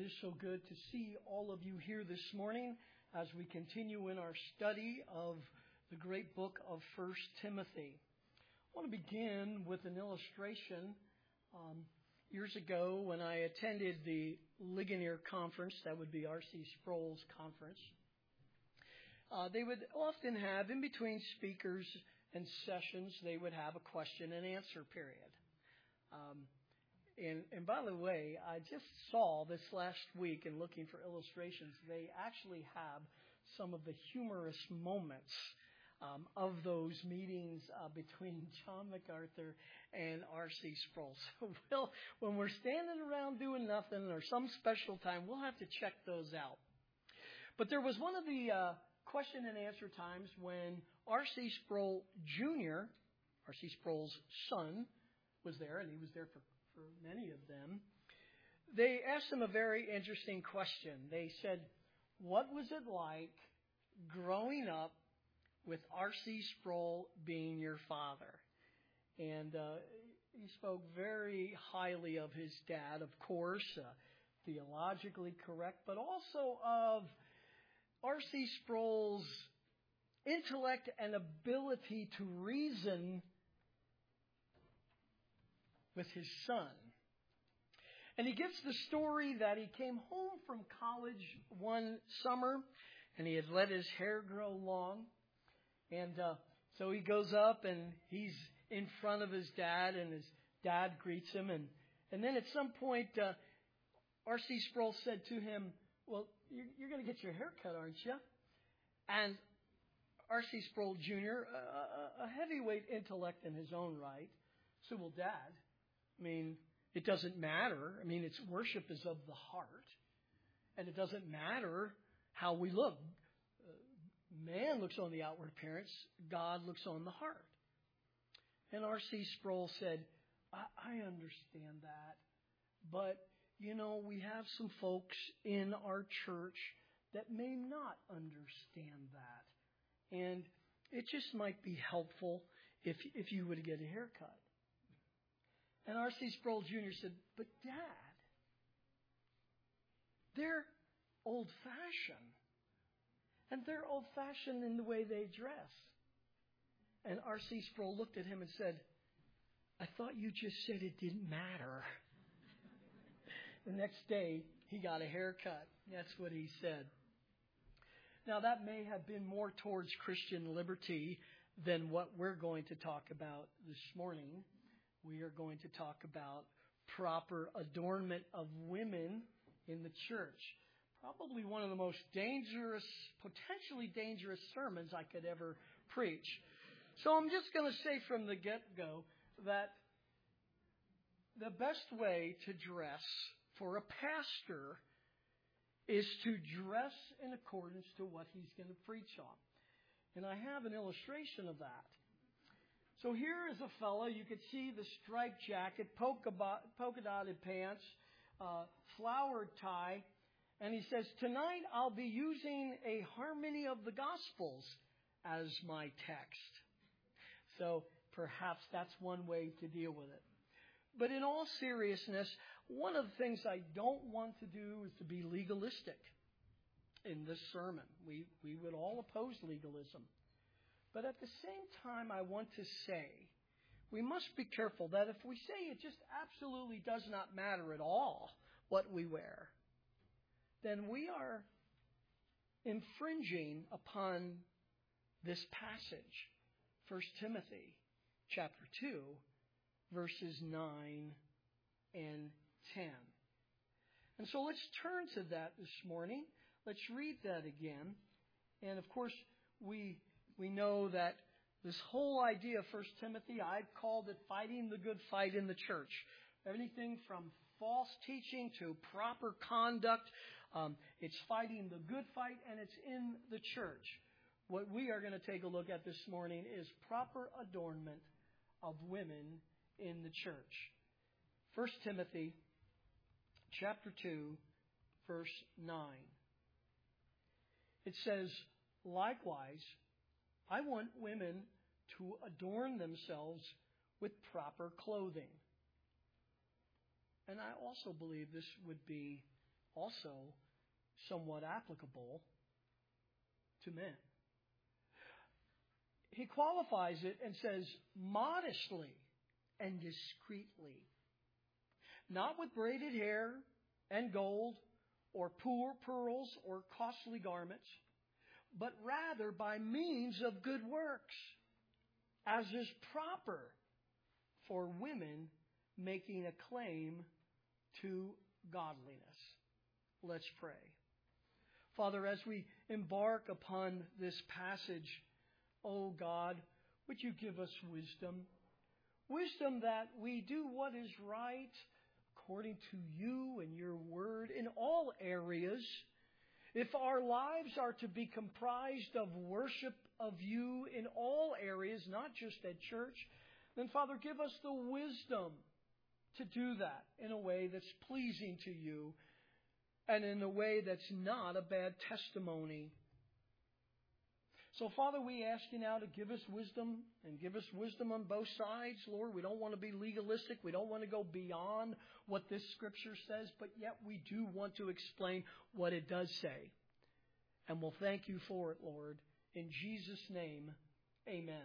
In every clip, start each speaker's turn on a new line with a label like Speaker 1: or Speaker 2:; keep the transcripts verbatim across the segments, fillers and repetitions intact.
Speaker 1: just so good to see all of you here this morning as we continue in our study of the great book of First Timothy. I want to begin with an illustration. Um, years ago, when I attended the Ligonier Conference, that would be R C Sproul's conference, uh, they would often have, in between speakers and sessions, they would have a question and answer period. Um, And, and by the way, I just saw this last week in looking for illustrations, they actually have some of the humorous moments um, of those meetings uh, between John MacArthur and R C Sproul. So we'll, when we're standing around doing nothing or some special time, we'll have to check those out. But there was one of the uh, question and answer times when R C Sproul Junior, R C Sproul's son, was there, and he was there for for many of them. They asked him a very interesting question. They said, what was it like growing up with R C Sproul being your father? And uh, he spoke very highly of his dad, of course, uh, theologically correct, but also of R C Sproul's intellect and ability to reason with his son. And he gives the story that he came home from college one summer and he had let his hair grow long. And uh, so he goes up and he's in front of his dad and his dad greets him. And, and then at some point, uh, R C Sproul said to him, well, you're, you're going to get your hair cut, aren't you? And R C Sproul Junior, a, a heavyweight intellect in his own right, said, well, Dad, I mean, it doesn't matter. I mean, it's worship is of the heart. And it doesn't matter how we look. Uh, man looks on the outward appearance. God looks on the heart. And R C Sproul said, I, I understand that. But, you know, we have some folks in our church that may not understand that. And it just might be helpful if, if you were to get a haircut. And R C Sproul Junior said, but Dad, they're old-fashioned. And they're old-fashioned in the way they dress. And R C Sproul looked at him and said, I thought you just said it didn't matter. The next day, he got a haircut. That's what he said. Now, that may have been more towards Christian liberty than what we're going to talk about this morning. We are going to talk about proper adornment of women in the church. Probably one of the most dangerous, potentially dangerous sermons I could ever preach. So I'm just going to say from the get-go that the best way to dress for a pastor is to dress in accordance to what he's going to preach on. And I have an illustration of that. So here is a fellow, you could see the striped jacket, polka, polka dotted pants, uh, flowered tie, and he says, tonight I'll be using a harmony of the Gospels as my text. So perhaps that's one way to deal with it. But in all seriousness, one of the things I don't want to do is to be legalistic in this sermon. We, we would all oppose legalism. But at the same time, I want to say, we must be careful that if we say it just absolutely does not matter at all what we wear, then we are infringing upon this passage, First Timothy chapter two, verses nine and ten. And so let's turn to that this morning. Let's read that again. And of course, we we know that this whole idea of First Timothy, I've called it fighting the good fight in the church. Anything from false teaching to proper conduct, um, it's fighting the good fight, and it's in the church. What we are going to take a look at this morning is proper adornment of women in the church. First Timothy chapter two, verse nine. It says, likewise, I want women to adorn themselves with proper clothing. And I also believe this would be also somewhat applicable to men. He qualifies it and says, modestly and discreetly, not with braided hair and gold or poor pearls or costly garments, but rather by means of good works, as is proper for women making a claim to godliness. Let's pray. Father, as we embark upon this passage, oh God, would you give us wisdom? Wisdom that we do what is right according to you and your word in all areas. If our lives are to be comprised of worship of you in all areas, not just at church, then Father, give us the wisdom to do that in a way that's pleasing to you and in a way that's not a bad testimony. So, Father, we ask you now to give us wisdom and give us wisdom on both sides. Lord, we don't want to be legalistic. We don't want to go beyond what this Scripture says, but yet we do want to explain what it does say. And we'll thank you for it, Lord. In Jesus' name, amen.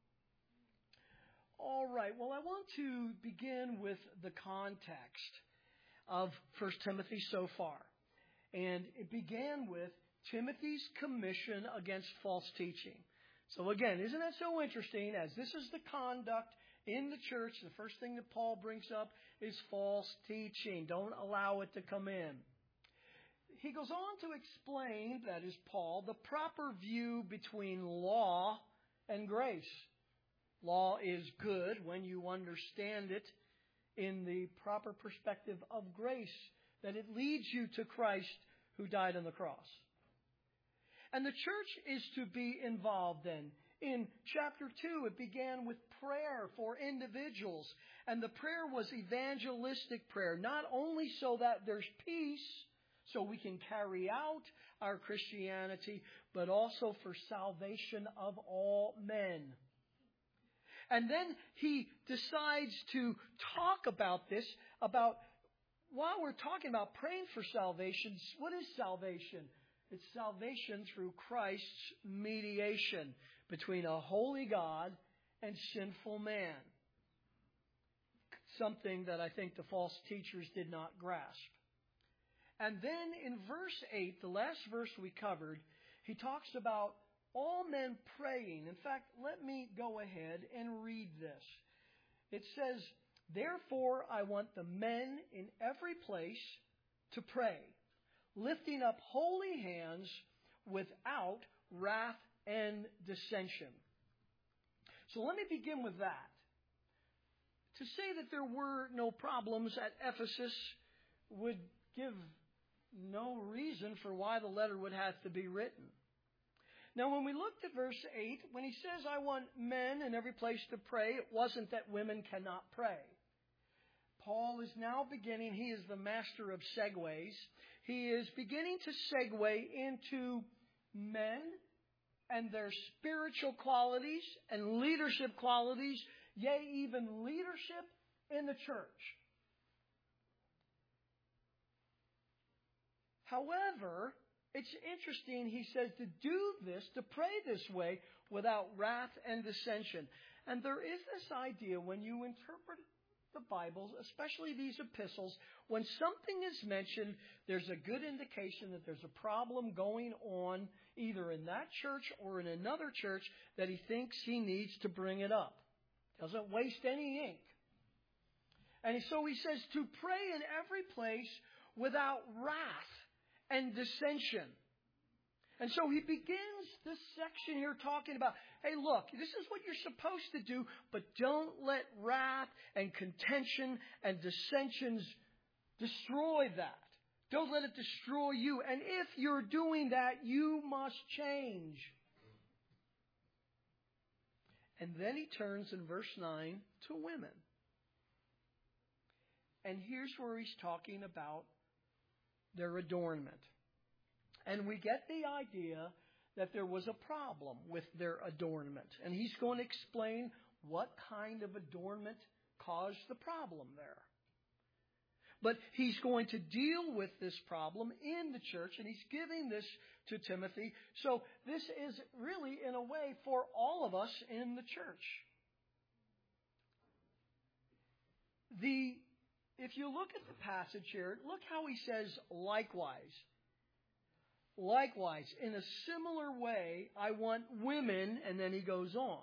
Speaker 1: All right, well, I want to begin with the context of First Timothy so far. And it began with Timothy's commission against false teaching. So again, isn't that so interesting? As this is the conduct in the church, the first thing that Paul brings up is false teaching. Don't allow it to come in. He goes on to explain, that is Paul, the proper view between law and grace. Law is good when you understand it in the proper perspective of grace, that it leads you to Christ who died on the cross. And the church is to be involved then. In chapter two, it began with prayer for individuals. And the prayer was evangelistic prayer, not only so that there's peace, so we can carry out our Christianity, but also for salvation of all men. And then he decides to talk about this, about while we're talking about praying for salvation, what is salvation? It's salvation through Christ's mediation between a holy God and sinful man. Something that I think the false teachers did not grasp. And then in verse eight, the last verse we covered, he talks about all men praying. In fact, let me go ahead and read this. It says, therefore I want the men in every place to pray, lifting up holy hands without wrath and dissension. So let me begin with that. To say that there were no problems at Ephesus would give no reason for why the letter would have to be written. Now, when we looked at verse eight, when he says, I want men in every place to pray, it wasn't that women cannot pray. Paul is now beginning, he is the master of segues. He is beginning to segue into men and their spiritual qualities and leadership qualities, yea, even leadership in the church. However, it's interesting, he says, to do this, to pray this way without wrath and dissension. And there is this idea when you interpret the Bibles, especially these epistles, when something is mentioned, there's a good indication that there's a problem going on either in that church or in another church that he thinks he needs to bring it up. Doesn't waste any ink. And so he says to pray in every place without wrath and dissension. And so he begins this section here talking about, hey, look, this is what you're supposed to do, but don't let wrath and contention and dissensions destroy that. Don't let it destroy you. And if you're doing that, you must change. And then he turns in verse nine to women. And here's where he's talking about their adornment. And we get the idea that there was a problem with their adornment. And he's going to explain what kind of adornment caused the problem there. But he's going to deal with this problem in the church, and he's giving this to Timothy. So this is really, in a way, for all of us in the church. The, if you look at the passage here, look how he says, likewise. Likewise, in a similar way, I want women, and then he goes on.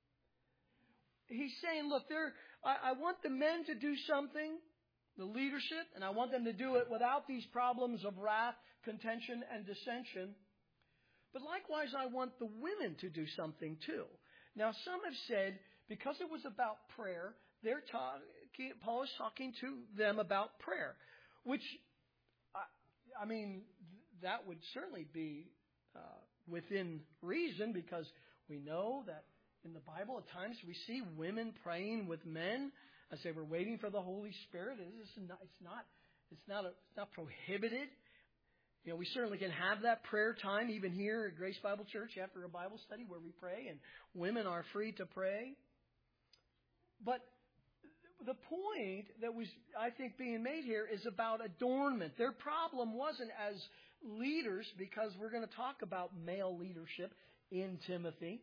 Speaker 1: He's saying, look, there, I, I want the men to do something, the leadership, and I want them to do it without these problems of wrath, contention, and dissension. But likewise, I want the women to do something too. Now, some have said, because it was about prayer, they're talking, Paul is talking to them about prayer, which, I, I mean, that would certainly be uh, within reason, because we know that in the Bible at times we see women praying with men as they were waiting for the Holy Spirit. It's not, it's not, it's not, a, it's not prohibited. You know, we certainly can have that prayer time even here at Grace Bible Church after a Bible study where we pray, and women are free to pray. But the point that was, I think, being made here is about adornment. Their problem wasn't as leaders, because we're going to talk about male leadership in Timothy.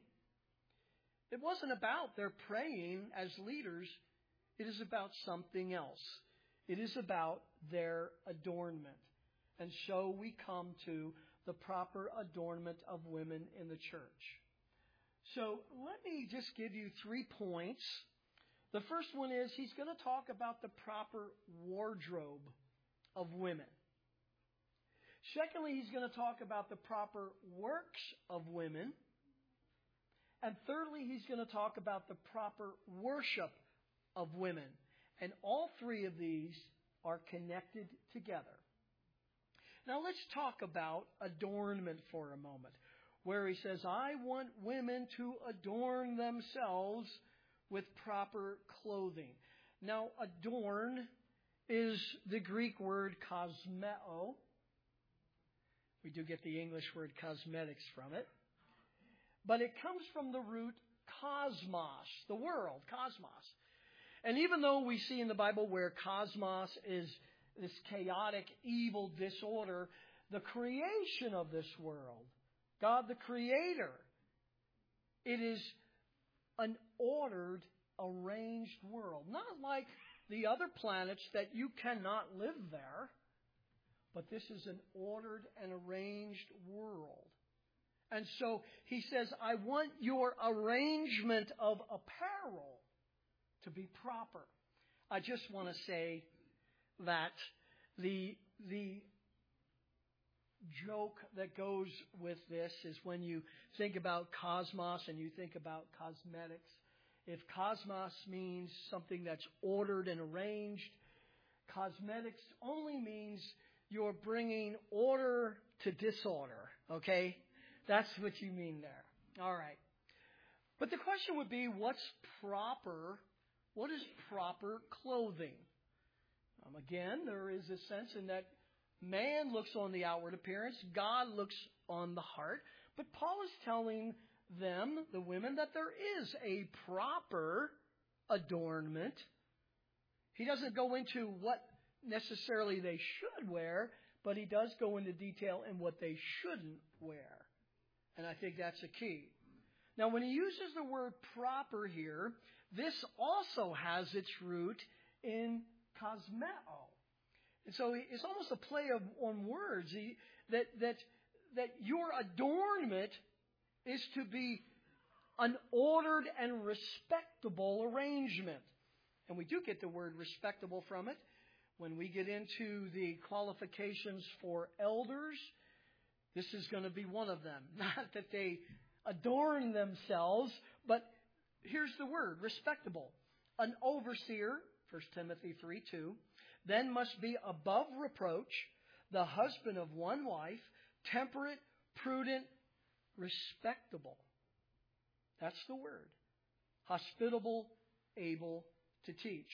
Speaker 1: It wasn't about their praying as leaders. It is about something else. It is about their adornment. And so we come to the proper adornment of women in the church. So let me just give you three points. The first one is he's going to talk about the proper wardrobe of women. Secondly, he's going to talk about the proper works of women. And thirdly, he's going to talk about the proper worship of women. And all three of these are connected together. Now let's talk about adornment for a moment, where he says, I want women to adorn themselves with proper clothing. Now, adorn is the Greek word kosmeo. We do get the English word cosmetics from it. But it comes from the root cosmos, the world, cosmos. And even though we see in the Bible where cosmos is this chaotic, evil disorder, the creation of this world, God the Creator, it is an ordered, arranged world. Not like the other planets that you cannot live there, but this is an ordered and arranged world. And so he says, I want your arrangement of apparel to be proper. I just want to say that the the joke that goes with this is when you think about cosmos and you think about cosmetics. If cosmos means something that's ordered and arranged, cosmetics only means you're bringing order to disorder, okay? That's what you mean there. All right. But the question would be, what's proper? What is proper clothing? Um, again, there is a sense in that man looks on the outward appearance, God looks on the heart. But Paul is telling them, the women, that there is a proper adornment. He doesn't go into what necessarily they should wear, but he does go into detail in what they shouldn't wear. And I think that's a key. Now, when he uses the word proper here, this also has its root in cosmeo. And so it's almost a play of, on words. He, that, that, that your adornment is to be an ordered and respectable arrangement. And we do get the word respectable from it. When we get into the qualifications for elders, this is going to be one of them. Not that they adorn themselves, but here's the word, respectable. An overseer, First Timothy three two, then must be above reproach, the husband of one wife, temperate, prudent, respectable. That's the word. Hospitable, able to teach.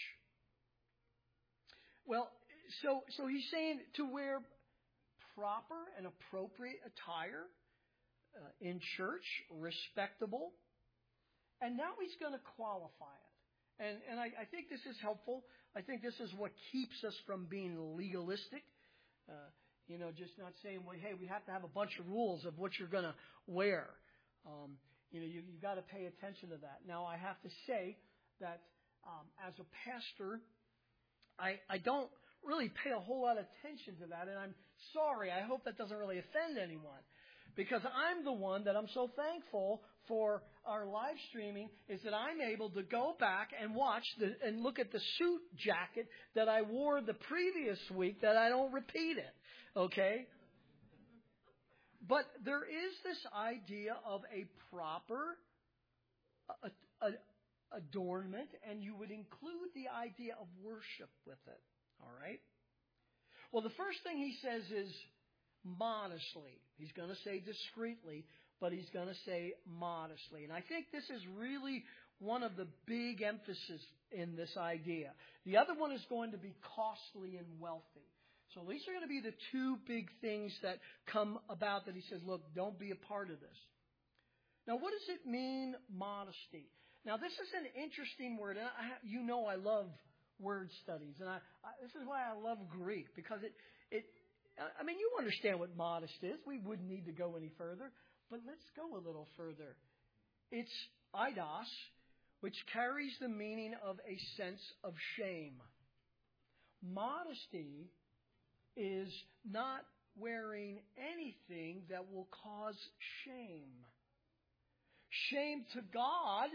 Speaker 1: Well, so so he's saying to wear proper and appropriate attire uh, in church, respectable. And now he's going to qualify it. And, and I, I think this is helpful. I think this is what keeps us from being legalistic. Uh, you know, just not saying, well, hey, we have to have a bunch of rules of what you're going to wear. Um, you know, you, you've got to pay attention to that. Now, I have to say that um, as a pastor, I, I don't really pay a whole lot of attention to that, and I'm sorry. I hope that doesn't really offend anyone, because I'm the one that I'm so thankful for our live streaming is that I'm able to go back and watch the, and look at the suit jacket that I wore the previous week, that I don't repeat it, okay? But there is this idea of a proper a, a, adornment, and you would include the idea of worship with it, all right? Well, the first thing he says is modestly. He's going to say discreetly, but he's going to say modestly. And I think this is really one of the big emphasis in this idea. The other one is going to be costly and wealthy. So these are going to be the two big things that come about that he says, look, don't be a part of this. Now, what does it mean, modesty? Now, this is an interesting word. And I, you know I love word studies. And I, I, this is why I love Greek, because it, it, I mean, you understand what modest is. We wouldn't need to go any further. But let's go a little further. It's eidos, which carries the meaning of a sense of shame. Modesty is not wearing anything that will cause shame. Shame to God,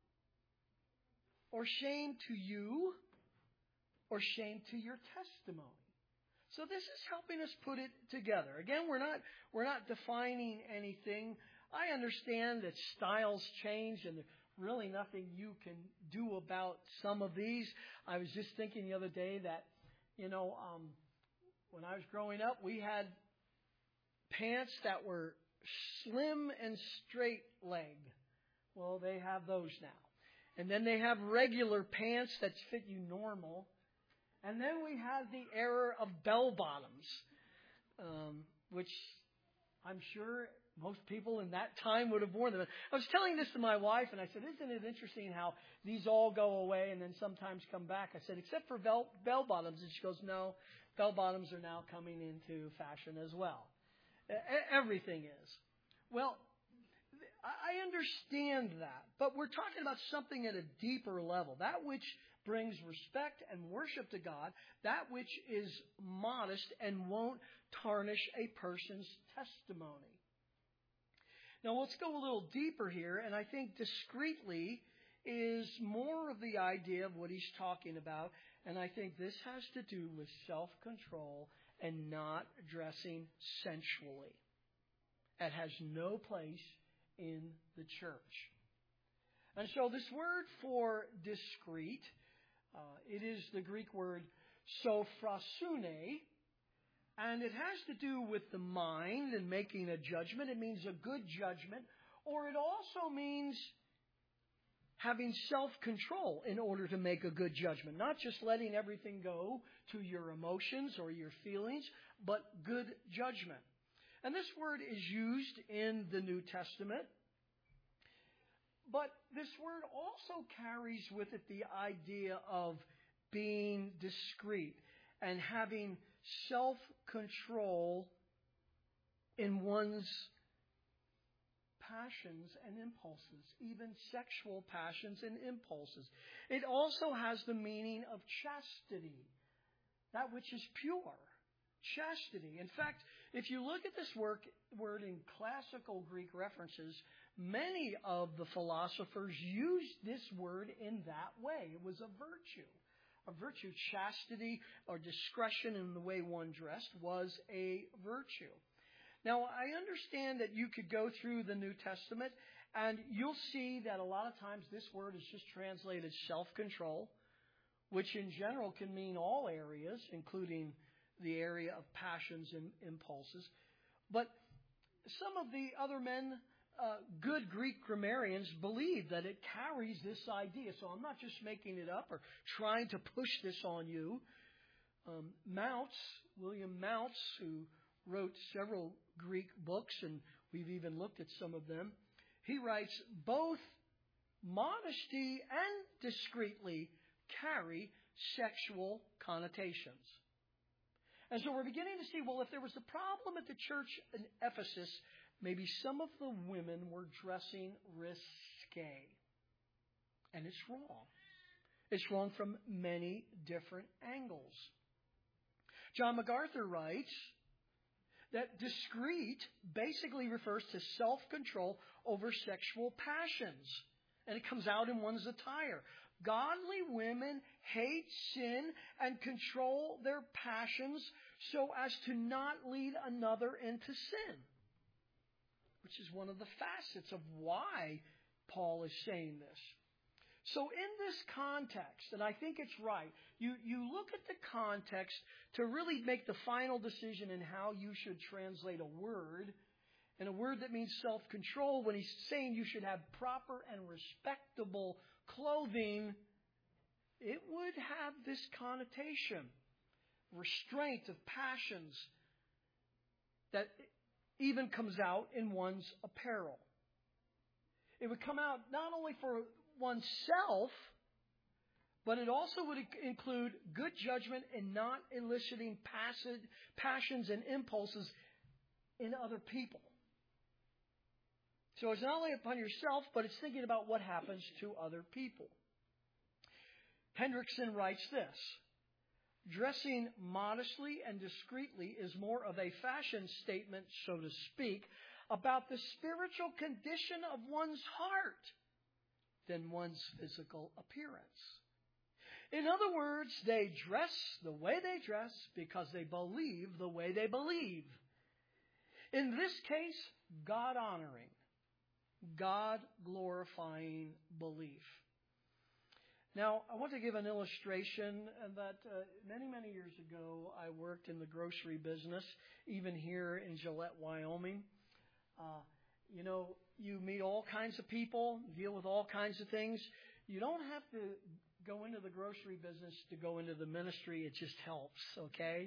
Speaker 1: or shame to you, or shame to your testimony. So this is helping us put it together. Again, we're not we're not defining anything. I understand that styles change and there's really nothing you can do about some of these. I was just thinking the other day that, you know, um, when I was growing up, we had pants that were slim and straight leg. Well, they have those now. And then they have regular pants that fit you normal. And then we have the era of bell bottoms, um, which I'm sure most people in that time would have worn them. I was telling this to my wife, and I said, isn't it interesting how these all go away and then sometimes come back? I said, except for bell, bell bottoms. And she goes, no, bell bottoms are now coming into fashion as well. Everything is. Well, I understand that, but we're talking about something at a deeper level. That which brings respect and worship to God, that which is modest and won't tarnish a person's testimony. Now let's go a little deeper here, and I think discreetly is more of the idea of what he's talking about, and I think this has to do with self-control and not dressing sensually. It has no place in the church. And so this word for discreet, uh, it is the Greek word sophrosune, and it has to do with the mind and making a judgment. It means a good judgment, or it also means having self-control in order to make a good judgment. Not just letting everything go to your emotions or your feelings, but good judgment. And this word is used in the New Testament. But this word also carries with it the idea of being discreet and having self-control in one's passions and impulses, even sexual passions and impulses. It also has the meaning of chastity, that which is pure. Chastity. In fact, if you look at this work, word in classical Greek references, many of the philosophers used this word in that way. It was a virtue. A virtue. Chastity or discretion in the way one dressed was a virtue. Now, I understand that you could go through the New Testament and you'll see that a lot of times this word is just translated self-control, which in general can mean all areas, including the area of passions and impulses. But some of the other men, uh, good Greek grammarians, believe that it carries this idea. So I'm not just making it up or trying to push this on you. Um, Mounce, William Mounce, who wrote several Greek books, and we've even looked at some of them, he writes, both modesty and discreetly carry sexual connotations. And so we're beginning to see, well, if there was a problem at the church in Ephesus, maybe some of the women were dressing risque. And it's wrong. It's wrong from many different angles. John MacArthur writes that discreet basically refers to self-control over sexual passions. And it comes out in one's attire. Godly women hate sin and control their passions so as to not lead another into sin. Which is one of the facets of why Paul is saying this. So in this context, and I think it's right, you, you look at the context to really make the final decision in how you should translate a word. And a word that means self-control, when he's saying you should have proper and respectable clothing, it would have this connotation. Restraint of passions that even comes out in one's apparel. It would come out not only for oneself, but it also would include good judgment in not eliciting passions and impulses in other people. So it's not only upon yourself, but it's thinking about what happens to other people. Hendrickson writes this: dressing modestly and discreetly is more of a fashion statement, so to speak, about the spiritual condition of one's heart than one's physical appearance. In other words, they dress the way they dress because they believe the way they believe. In this case, God-honoring, God-glorifying belief. Now, I want to give an illustration that uh, many, many years ago, I worked in the grocery business, even here in Gillette, Wyoming. Uh, you know, you meet all kinds of people, deal with all kinds of things. You don't have to go into the grocery business to go into the ministry. It just helps, okay?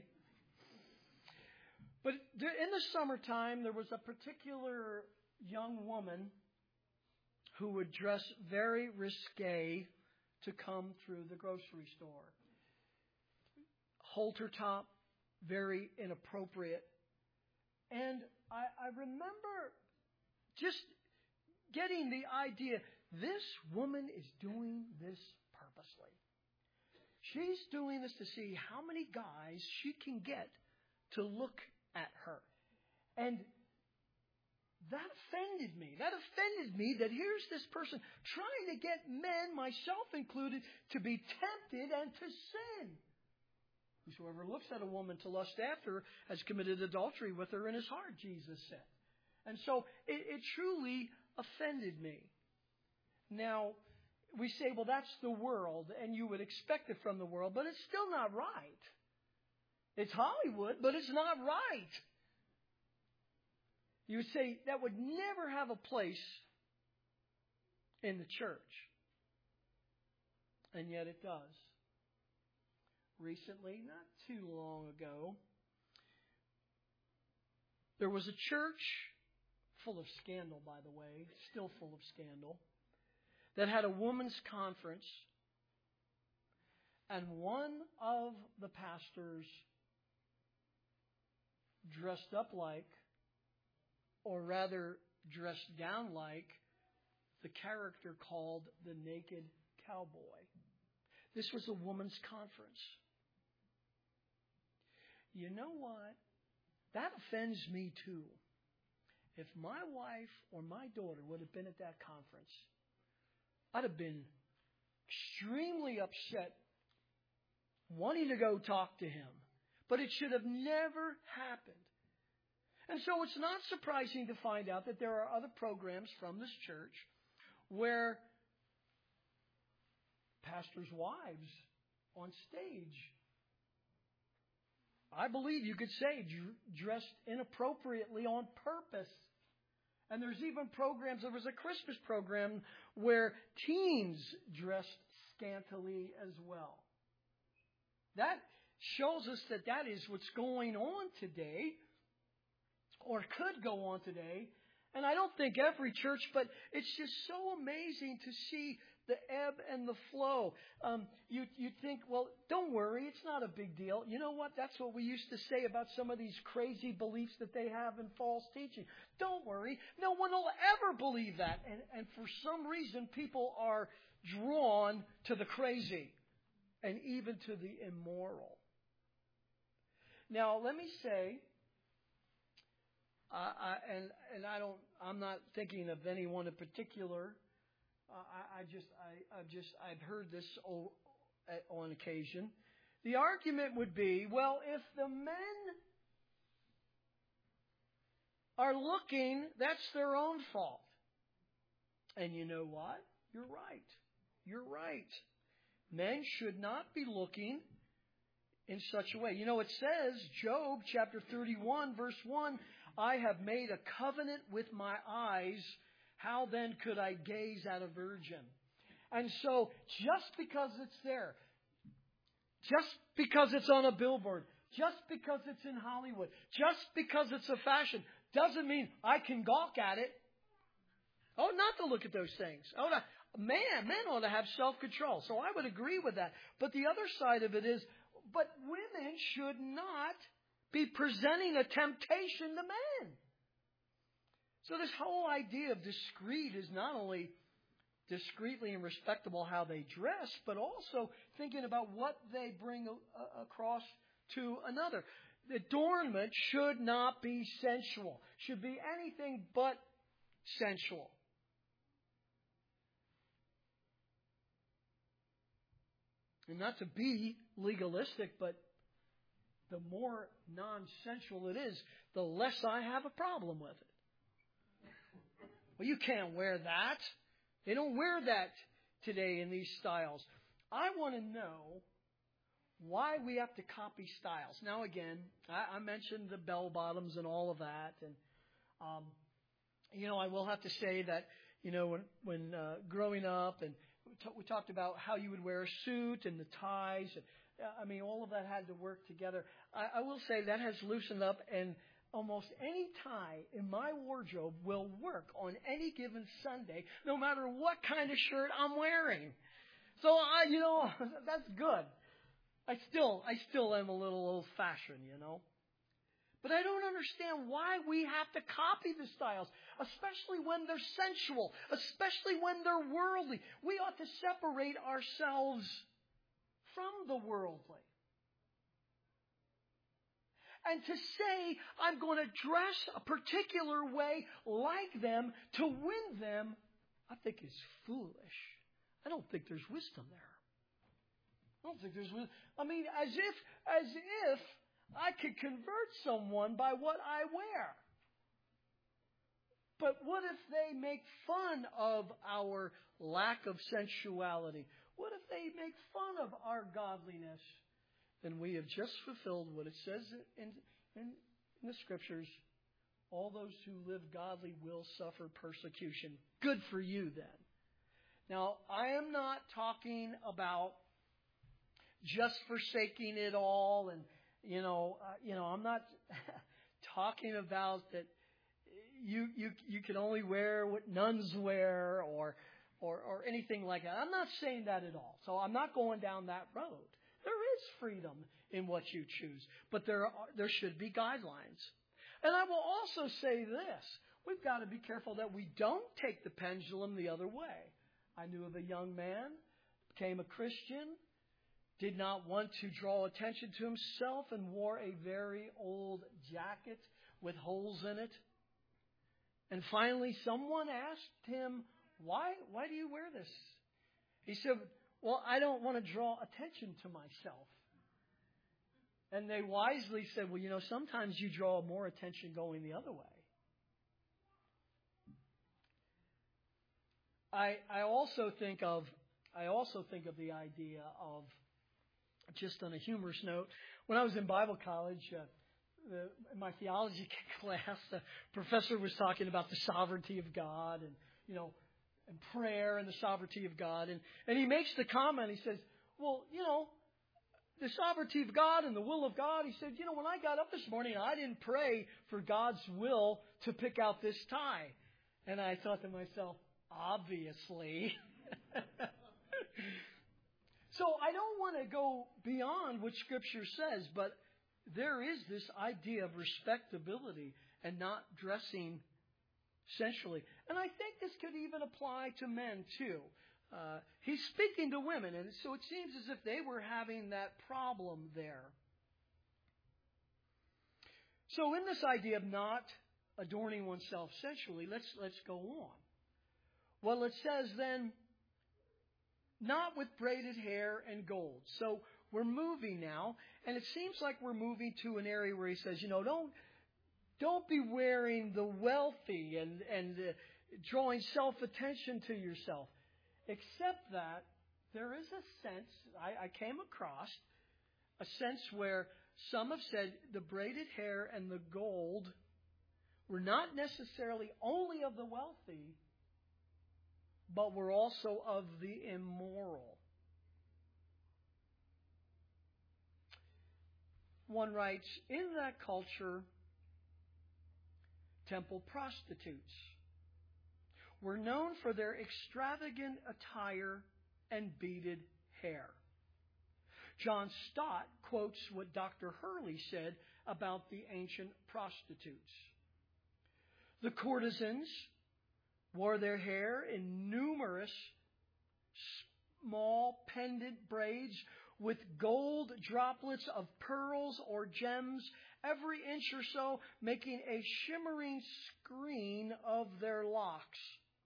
Speaker 1: But in the summertime, there was a particular young woman who would dress very risque to come through the grocery store. Halter top, very inappropriate. And I, I remember just getting the idea, this woman is doing this purposely. She's doing this to see how many guys she can get to look at her. And that offended me. That offended me that here's this person trying to get men, myself included, to be tempted and to sin. Whosoever looks at a woman to lust after her has committed adultery with her in his heart, Jesus said. And so it, it truly offended me. Now, we say, well, that's the world, and you would expect it from the world, but it's still not right. It's Hollywood, but it's not right. You would say that would never have a place in the church. And yet it does. Recently, not too long ago, there was a church full of scandal, by the way, still full of scandal, that had a women's conference, and one of the pastors dressed up like, or rather dressed down like, the character called the Naked Cowboy. This was a women's conference. You know what? That offends me too. If my wife or my daughter would have been at that conference, I'd have been extremely upset, wanting to go talk to him. But it should have never happened. And so it's not surprising to find out that there are other programs from this church where pastors' wives on stage, I believe you could say, dressed inappropriately on purpose. And there's even programs, there was a Christmas program where teens dressed scantily as well. That shows us that that is what's going on today, or could go on today. And I don't think every church, but it's just so amazing to see the ebb and the flow. Um, you you think, well, don't worry, it's not a big deal. You know what? That's what we used to say about some of these crazy beliefs that they have in false teaching. Don't worry, no one will ever believe that. And, and for some reason, people are drawn to the crazy and even to the immoral. Now, let me say, uh, I, and and I don't, I'm not thinking of anyone in particular. Uh, I, I just, I, I've just, I've heard this o- on occasion. The argument would be, well, if the men are looking, that's their own fault. And you know what? You're right. You're right. Men should not be looking in such a way. You know, it says, Job chapter thirty-one, verse one, I have made a covenant with my eyes. How then could I gaze at a virgin? And so, just because it's there, just because it's on a billboard, just because it's in Hollywood, just because it's a fashion, doesn't mean I can gawk at it. Oh, not to look at those things. Oh, not, man, men ought to have self-control. So I would agree with that. But the other side of it is, but women should not be presenting a temptation to men. So this whole idea of discreet is not only discreetly and respectable how they dress, but also thinking about what they bring a- across to another. The adornment should not be sensual. Should be anything but sensual. And not to be legalistic, but the more non-sensual it is, the less I have a problem with it. Well, you can't wear that. They don't wear that today in these styles. I want to know why we have to copy styles. Now, again, I, I mentioned the bell bottoms and all of that. And, um, you know, I will have to say that, you know, when, when uh, growing up and we, t- we talked about how you would wear a suit and the ties. And, uh, I mean, all of that had to work together. I, I will say that has loosened up, and almost any tie in my wardrobe will work on any given Sunday, no matter what kind of shirt I'm wearing. So, I, you know, that's good. I still, I still am a little old-fashioned, you know. But I don't understand why we have to copy the styles, especially when they're sensual, especially when they're worldly. We ought to separate ourselves from the worldly. And to say, I'm going to dress a particular way like them to win them, I think is foolish. I don't think there's wisdom there. I don't think there's wisdom. I mean, as if, as if I could convert someone by what I wear. But what if they make fun of our lack of sensuality? What if they make fun of our godliness? Then we have just fulfilled what it says in, in, in the Scriptures. All those who live godly will suffer persecution. Good for you then. Now, I am not talking about just forsaking it all, and you know, uh, you know, I'm not talking about that. You you you can only wear what nuns wear, or or or anything like that. I'm not saying that at all. So I'm not going down that road. There is freedom in what you choose, but there are, there should be guidelines. And I will also say this: we've got to be careful that we don't take the pendulum the other way. I knew of a young man, became a Christian, did not want to draw attention to himself, and wore a very old jacket with holes in it. And finally, someone asked him, why, why do you wear this? He said, well, I don't want to draw attention to myself. And they wisely said, well, you know, sometimes you draw more attention going the other way. I, I also think of, I also think of the idea of, just on a humorous note, when I was in Bible college, uh, the, in my theology class, the professor was talking about the sovereignty of God and, you know, and prayer and the sovereignty of God. And, and he makes the comment, he says, well, you know, the sovereignty of God and the will of God. He said, you know, when I got up this morning, I didn't pray for God's will to pick out this tie. And I thought to myself, obviously. So I don't want to go beyond what Scripture says, but there is this idea of respectability and not dressing sensually. And I think this could even apply to men too. Uh, he's speaking to women, and so it seems as if they were having that problem there. So in this idea of not adorning oneself sensually, let's let's go on. Well, it says then, not with braided hair and gold. So we're moving now, and it seems like we're moving to an area where he says, you know, don't don't be wearing the wealthy and and uh, drawing self-attention to yourself. Except that there is a sense, I, I came across, a sense where some have said the braided hair and the gold were not necessarily only of the wealthy, but were also of the immoral. One writes, in that culture, temple prostitutes were known for their extravagant attire and beaded hair. John Stott quotes what Doctor Hurley said about the ancient prostitutes. The courtesans wore their hair in numerous small pendant braids with gold droplets of pearls or gems every inch or so, making a shimmering screen of their locks.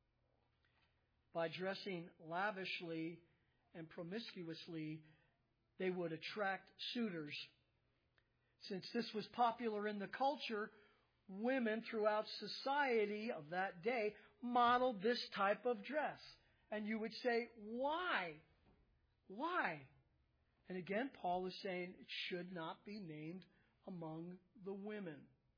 Speaker 1: By dressing lavishly and promiscuously, they would attract suitors. Since this was popular in the culture, women throughout society of that day modeled this type of dress. And you would say, why? Why? And again, Paul is saying it should not be named among the women.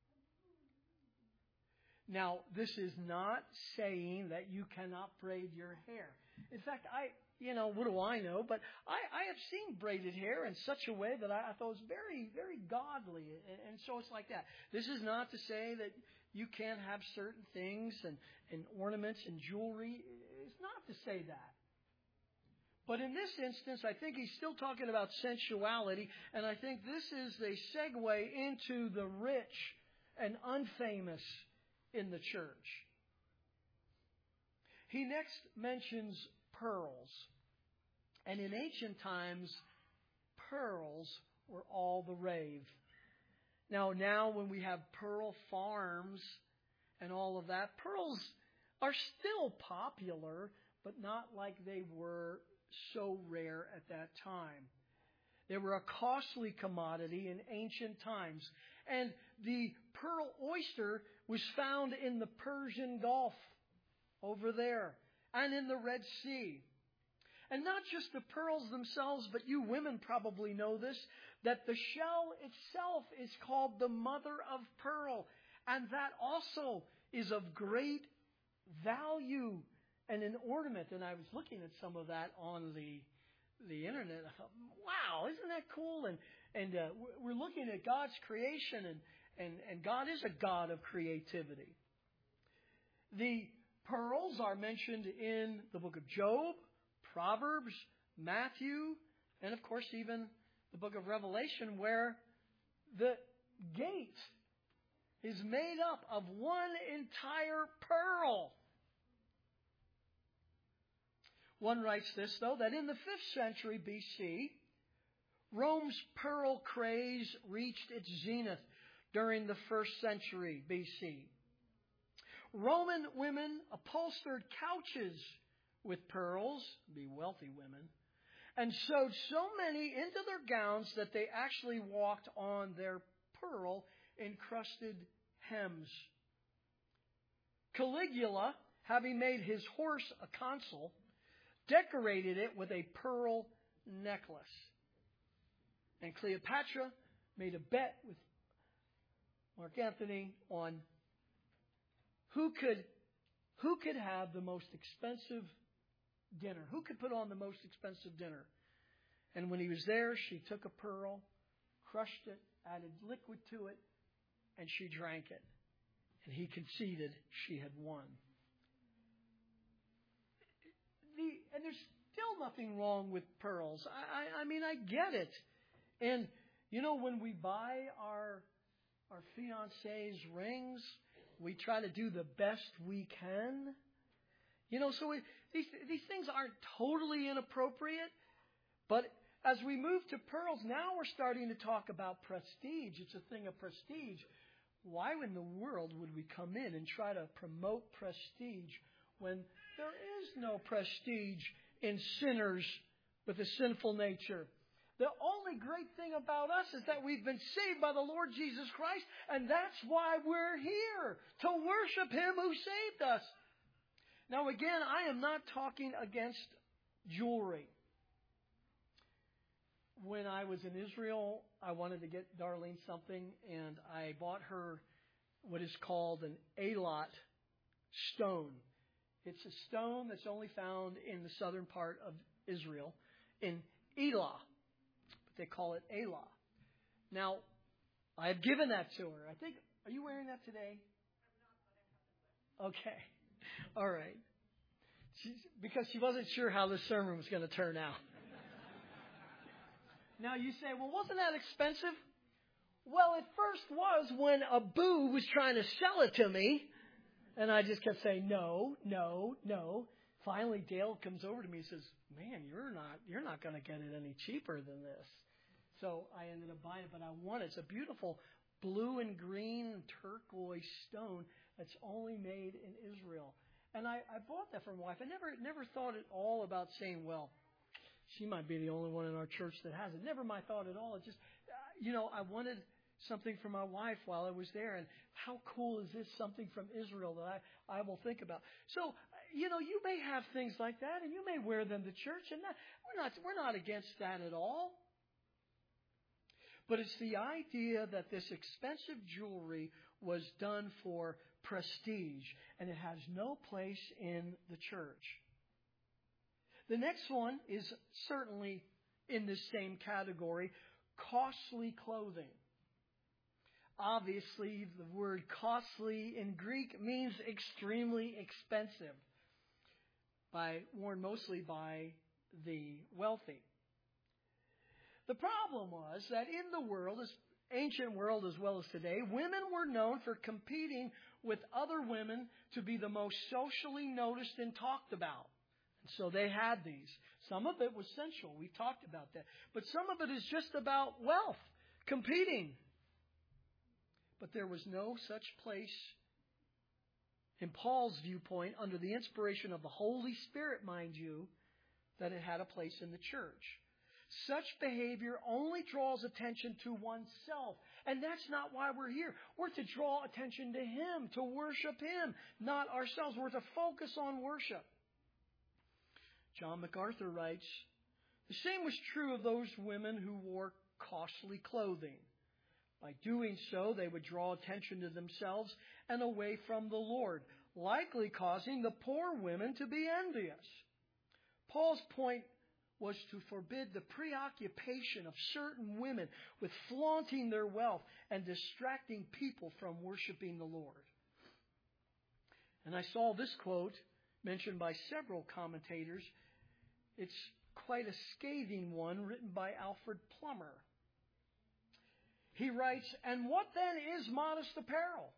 Speaker 1: Now, this is not saying that you cannot braid your hair. In fact, I, you know, what do I know? But I, I have seen braided hair in such a way that I, I thought was very, very godly. And, and so it's like that. This is not to say that you can't have certain things and, and ornaments and jewelry. It's not to say that. But in this instance, I think he's still talking about sensuality. And I think this is a segue into the rich and unfamous in the church. He next mentions pearls. And in ancient times, pearls were all the rave. Now, now when we have pearl farms and all of that, pearls are still popular, but not like they were so rare at that time. They were a costly commodity in ancient times. And the pearl oyster was found in the Persian Gulf over there and in the Red Sea. And not just the pearls themselves, but you women probably know this, that the shell itself is called the mother of pearl. And that also is of great value and an ornament. And I was looking at some of that on the the internet. I thought, wow, isn't that cool? And and uh, we're looking at God's creation, and, and, and God is a God of creativity. The pearls are mentioned in the book of Job, Proverbs, Matthew, and of course even the book of Revelation, where the gate is made up of one entire pearl. One writes this, though, that in the fifth century B C, Rome's pearl craze reached its zenith during the first century B C. Roman women upholstered couches with pearls, be wealthy women, and sewed so many into their gowns that they actually walked on their pearl-encrusted hems. Caligula, having made his horse a consul, decorated it with a pearl necklace. And Cleopatra made a bet with Mark Antony on who could who could have the most expensive dinner, who could put on the most expensive dinner. And when he was there, she took a pearl, crushed it, added liquid to it, and she drank it. And he conceded she had won. the, and there's still nothing wrong with pearls. I, I, I mean, I get it. And, you know, when we buy our, our fiancés rings, we try to do the best we can. You know, so it, these, these things aren't totally inappropriate. But as we move to pearls, now we're starting to talk about prestige. It's a thing of prestige. Why in the world would we come in and try to promote prestige when there is no prestige in sinners with a sinful nature? The only great thing about us is that we've been saved by the Lord Jesus Christ, and that's why we're here, to worship Him who saved us. Now again, I am not talking against jewelry. When I was in Israel, I wanted to get Darlene something, and I bought her what is called an Eilat stone. It's a stone that's only found in the southern part of Israel, in Elah. But they call it Eilat. Now, I have given that to her. I think, are you wearing that today? I'm not, but I have it. Okay. All right. She's, because she wasn't sure how this sermon was going to turn out. Now you say, well, wasn't that expensive? Well, it first was when Abu was trying to sell it to me. And I just kept saying, no, no, no. Finally, Dale comes over to me and says, man, you're not, you're not going to get it any cheaper than this. So I ended up buying it, but I want it. It's a beautiful blue and green turquoise stone that's only made in Israel. And I, I bought that for my wife. I never, never thought at all about saying, well, she might be the only one in our church that has it. Never my thought at all. It just, uh, you know, I wanted something for my wife while I was there. And how cool is this? Something from Israel that I, I will think about. So, you know, you may have things like that, and you may wear them to church, and that, we're not we're not against that at all. But it's the idea that this expensive jewelry was done for prestige, and it has no place in the church. The next one is certainly in this same category, costly clothing. Obviously, the word costly in Greek means extremely expensive, by worn mostly by the wealthy. The problem was that in the world, this ancient world as well as today, women were known for competing with other women to be the most socially noticed and talked about. And so they had these. Some of it was sensual. We've talked about that. But some of it is just about wealth, competing. But there was no such place, in Paul's viewpoint, under the inspiration of the Holy Spirit, mind you, that it had a place in the church. Such behavior only draws attention to oneself. And that's not why we're here. We're to draw attention to Him, to worship Him, not ourselves. We're to focus on worship. John MacArthur writes, the same was true of those women who wore costly clothing. By doing so, they would draw attention to themselves and away from the Lord, likely causing the poor women to be envious. Paul's point was to forbid the preoccupation of certain women with flaunting their wealth and distracting people from worshiping the Lord. And I saw this quote mentioned by several commentators. It's quite a scathing one written by Alfred Plummer. He writes, and what then is modest apparel?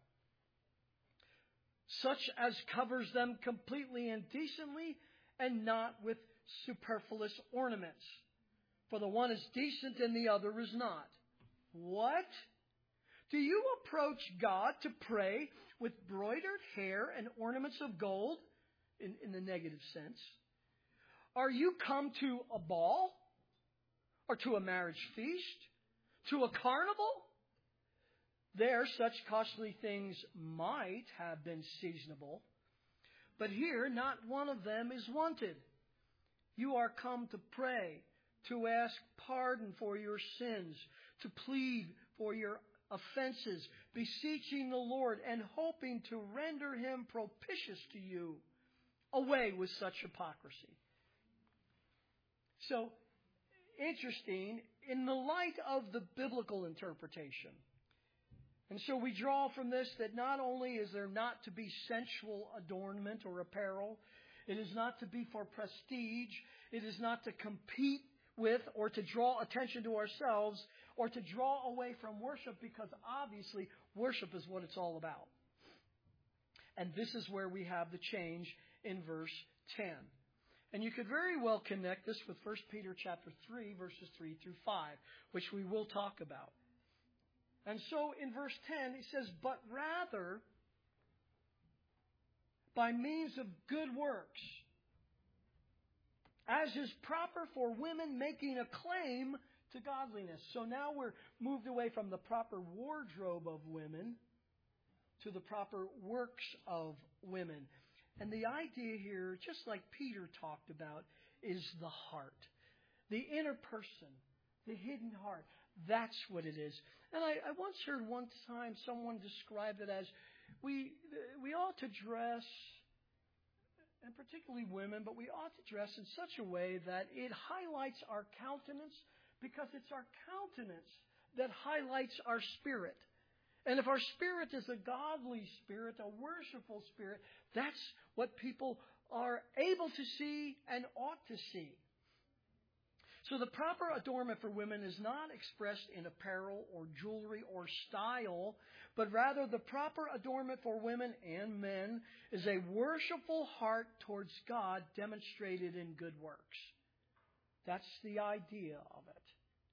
Speaker 1: Such as covers them completely and decently, and not with superfluous ornaments. For the one is decent and the other is not. What? Do you approach God to pray with broidered hair and ornaments of gold? In, in the negative sense. Are you come to a ball? Or to a marriage feast? To a carnival? There such costly things might have been seasonable. But here not one of them is wanted. You are come to pray, to ask pardon for your sins, to plead for your offenses, beseeching the Lord and hoping to render Him propitious to you. Away with such hypocrisy. So, interesting, in the light of the biblical interpretation. And so we draw from this that not only is there not to be sensual adornment or apparel, It is not to be for prestige. It is not to compete with or to draw attention to ourselves or to draw away from worship, because obviously worship is what it's all about. And this is where we have the change in verse ten. And you could very well connect this with First Peter chapter three, verses three through five, which we will talk about. And so in verse ten, it says, but rather by means of good works, as is proper for women making a claim to godliness. So now we're moved away from the proper wardrobe of women to the proper works of women. And the idea here, just like Peter talked about, is the heart. The inner person, the hidden heart. That's what it is. And I, I once heard one time someone describe it as we we ought to dress, and particularly women, but we ought to dress in such a way that it highlights our countenance, because it's our countenance that highlights our spirit. And if our spirit is a godly spirit, a worshipful spirit, that's what people are able to see and ought to see. So the proper adornment for women is not expressed in apparel or jewelry or style, but rather the proper adornment for women and men is a worshipful heart towards God demonstrated in good works. That's the idea of it.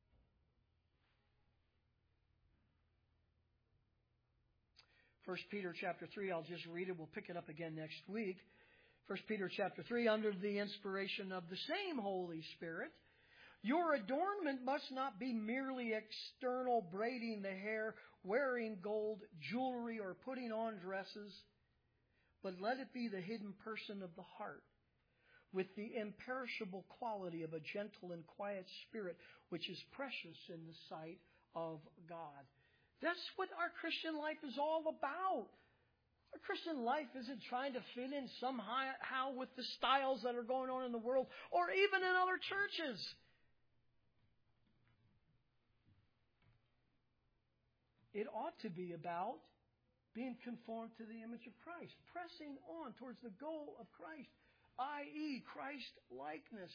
Speaker 1: First Peter chapter three, I'll just read it. We'll pick it up again next week. First Peter chapter three, under the inspiration of the same Holy Spirit, your adornment must not be merely external, braiding the hair, wearing gold jewelry, or putting on dresses, but let it be the hidden person of the heart, with the imperishable quality of a gentle and quiet spirit, which is precious in the sight of God. That's what our Christian life is all about. Our Christian life isn't trying to fit in somehow with the styles that are going on in the world or even in other churches. It ought to be about being conformed to the image of Christ, pressing on towards the goal of Christ, that is, Christ likeness.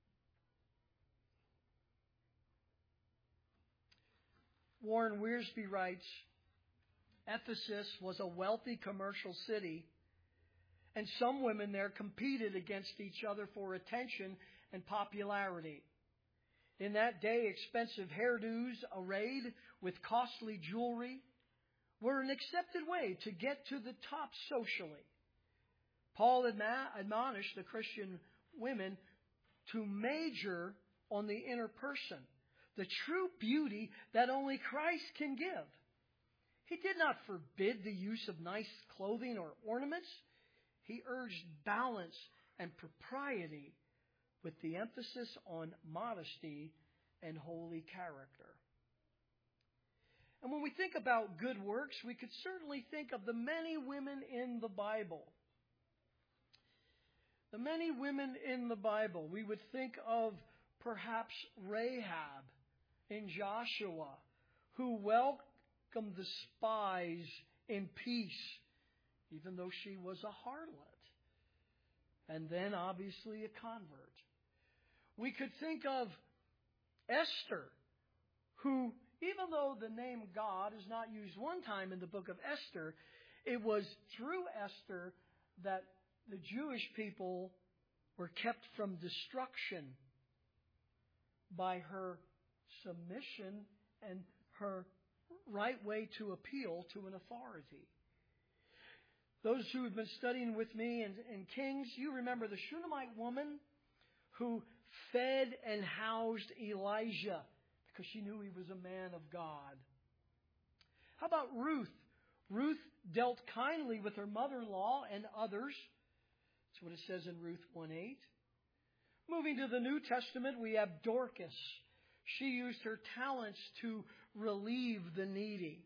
Speaker 1: Warren Wiersbe writes, Ephesus was a wealthy commercial city, and some women there competed against each other for attention and popularity. In that day, expensive hairdos arrayed with costly jewelry were an accepted way to get to the top socially. Paul admonished the Christian women to major on the inner person, the true beauty that only Christ can give. He did not forbid the use of nice clothing or ornaments. He urged balance and propriety with the emphasis on modesty and holy character. And when we think about good works, we could certainly think of the many women in the Bible. The many women in the Bible. We would think of perhaps Rahab in Joshua, who welcomed the spies in peace, even though she was a harlot, and then obviously a convert. We could think of Esther, who, even though the name God is not used one time in the book of Esther, it was through Esther that the Jewish people were kept from destruction by her submission and her right way to appeal to an authority. Those who have been studying with me in, in Kings, you remember the Shunammite woman who fed and housed Elijah because she knew he was a man of God. How about Ruth? Ruth dealt kindly with her mother-in-law and others. That's what it says in Ruth one eight. Moving to the New Testament, we have Dorcas. She used her talents to relieve the needy.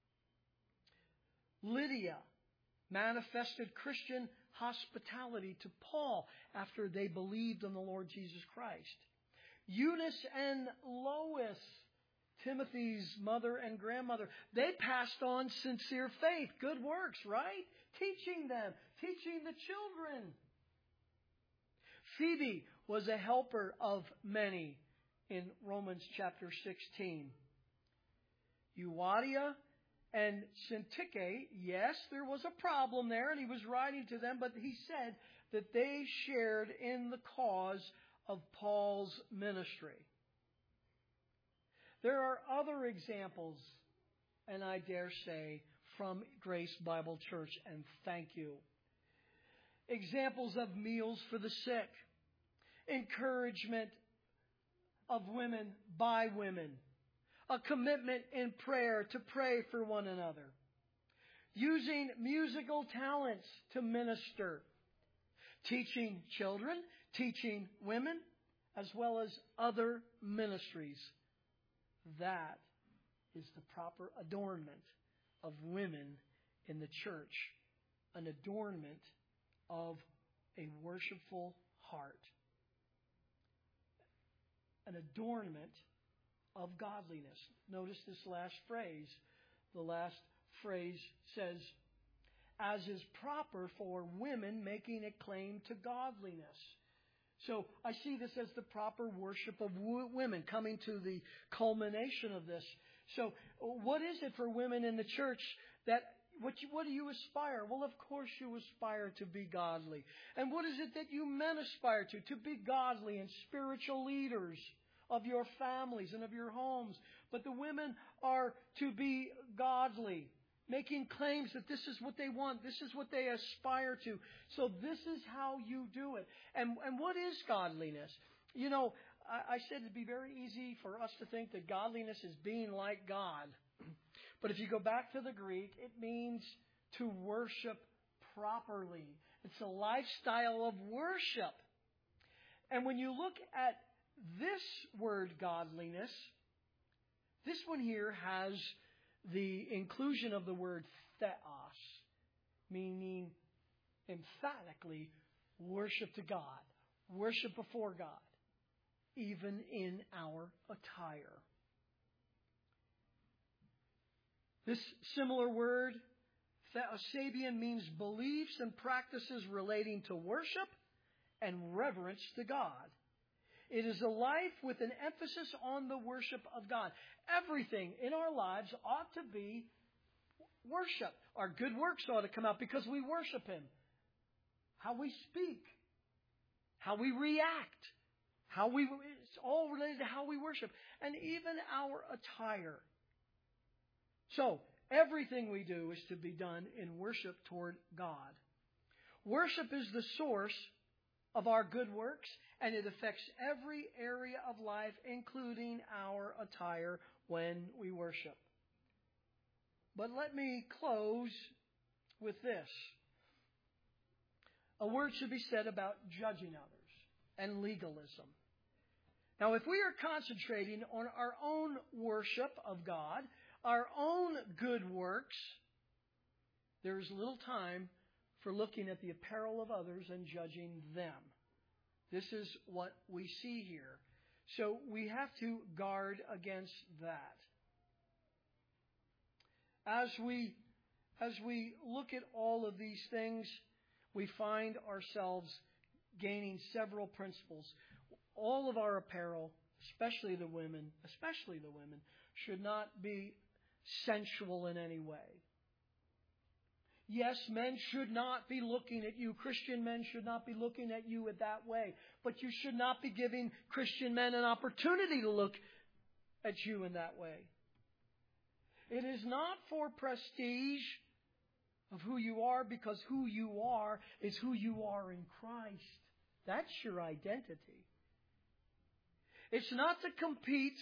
Speaker 1: Lydia manifested Christian hospitality to Paul after they believed in the Lord Jesus Christ. Eunice and Lois, Timothy's mother and grandmother, they passed on sincere faith, good works, right? Teaching them, teaching the children. Phoebe was a helper of many in Romans chapter sixteen. Euodia and Syntyche, yes, there was a problem there, and he was writing to them, but he said that they shared in the cause of Paul's ministry. There are other examples, and I dare say, from Grace Bible Church, and thank you. Examples of meals for the sick, encouragement of women by women, a commitment in prayer to pray for one another, using musical talents to minister, teaching children, teaching women, as well as other ministries. That is the proper adornment of women in the church, an adornment of a worshipful heart, an adornment of godliness. Notice this last phrase. The last phrase says, as is proper for women making a claim to godliness. So I see this as the proper worship of women, coming to the culmination of this. So what is it for women in the church that What, you, what do you aspire? Well, of course you aspire to be godly. And what is it that you men aspire to? To be godly and spiritual leaders of your families and of your homes. But the women are to be godly, making claims that this is what they want. This is what they aspire to. So this is how you do it. And, and what is godliness? You know, I, I said it'd be very easy for us to think that godliness is being like God. But if you go back to the Greek, it means to worship properly. It's a lifestyle of worship. And when you look at this word godliness, this one here has the inclusion of the word theos, meaning emphatically worship to God, worship before God, even in our attire. This similar word, theosabian, means beliefs and practices relating to worship and reverence to God. It is a life with an emphasis on the worship of God. Everything in our lives ought to be worship. Our good works ought to come out because we worship Him. How we speak, how we react, how we, it's all related to how we worship. And even our attire. So, everything we do is to be done in worship toward God. Worship is the source of our good works, and it affects every area of life, including our attire when we worship. But let me close with this. A word should be said about judging others and legalism. Now, if we are concentrating on our own worship of God, our own good works, there is little time for looking at the apparel of others and judging them. This is what we see here. So we have to guard against that. As we, as we look at all of these things, we find ourselves gaining several principles. All of our apparel, especially the women, especially the women, should not be sensual in any way. Yes, men should not be looking at you. Christian men should not be looking at you in that way. But you should not be giving Christian men an opportunity to look at you in that way. It is not for prestige of who you are, because who you are is who you are in Christ. That's your identity. It's not to compete.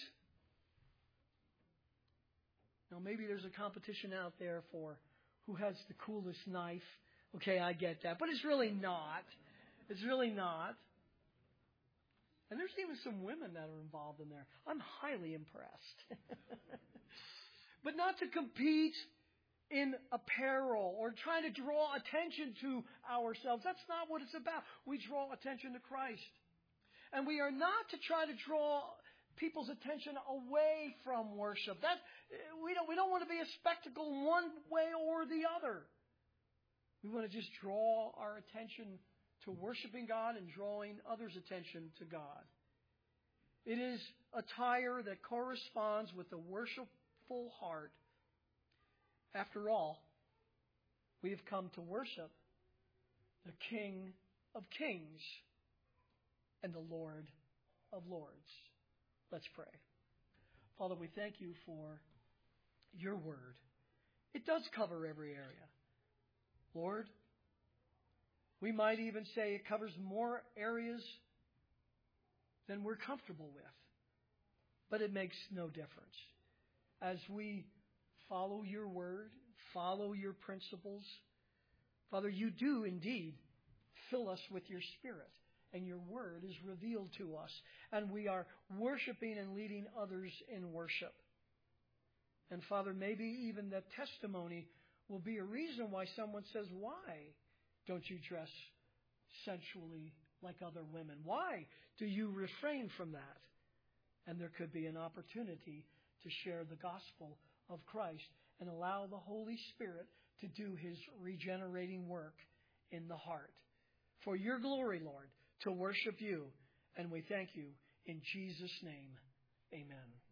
Speaker 1: Now, maybe there's a competition out there for who has the coolest knife. Okay, I get that. But it's really not. It's really not. And there's even some women that are involved in there. I'm highly impressed. But not to compete in apparel or trying to draw attention to ourselves. That's not what it's about. We draw attention to Christ. And we are not to try to draw people's attention away from worship. That we don't we don't want to be a spectacle one way or the other. We want to just draw our attention to worshiping God and drawing others' attention to God. It is attire that corresponds with a worshipful heart. After all, we have come to worship the King of Kings and the Lord of Lords. Let's pray. Father, we thank you for your word. It does cover every area. Lord, we might even say it covers more areas than we're comfortable with. But it makes no difference. As we follow your word, follow your principles, Father, you do indeed fill us with your Spirit, and your word is revealed to us, and we are worshiping and leading others in worship. And Father, maybe even the testimony will be a reason why someone says, why don't you dress sensually like other women? Why do you refrain from that? And there could be an opportunity to share the gospel of Christ and allow the Holy Spirit to do his regenerating work in the heart. For your glory, Lord, to worship you. And we thank you in Jesus' name. Amen.